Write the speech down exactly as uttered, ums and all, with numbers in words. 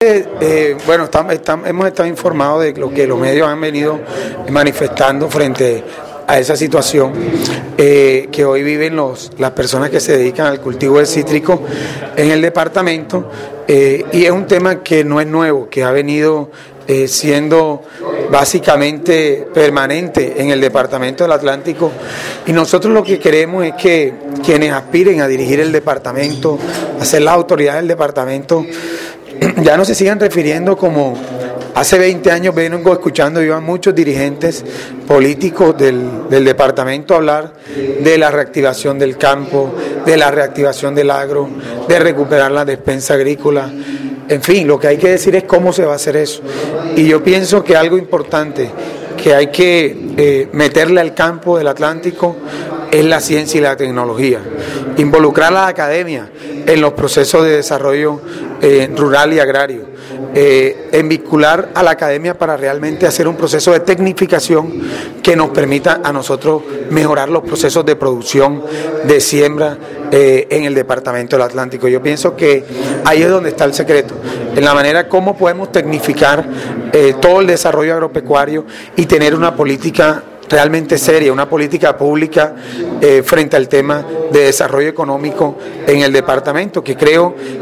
Eh, eh, bueno, estamos, estamos, hemos estado informados de lo que los medios han venido manifestando frente a esa situación eh, que hoy viven los, las personas que se dedican al cultivo de cítrico en el departamento, eh, y es un tema que no es nuevo, que ha venido eh, siendo básicamente permanente en el departamento del Atlántico, y nosotros lo que queremos es que quienes aspiren a dirigir el departamento, a ser las autoridades del departamento, ya no se sigan refiriendo como hace veinte años vengo escuchando yo a muchos dirigentes políticos del, del departamento hablar de la reactivación del campo, de la reactivación del agro, de recuperar la despensa agrícola. En fin, lo que hay que decir es cómo se va a hacer eso. Y yo pienso que algo importante que hay que eh, meterle al campo del Atlántico es la ciencia y la tecnología, involucrar a la academia en los procesos de desarrollo eh, rural y agrario, eh, en vincular a la academia para realmente hacer un proceso de tecnificación que nos permita a nosotros mejorar los procesos de producción, de siembra eh, en el departamento del Atlántico. Yo pienso que ahí es donde está el secreto, en la manera como podemos tecnificar eh, todo el desarrollo agropecuario y tener una política realmente seria, una política pública eh, frente al tema de desarrollo económico en el departamento, que creo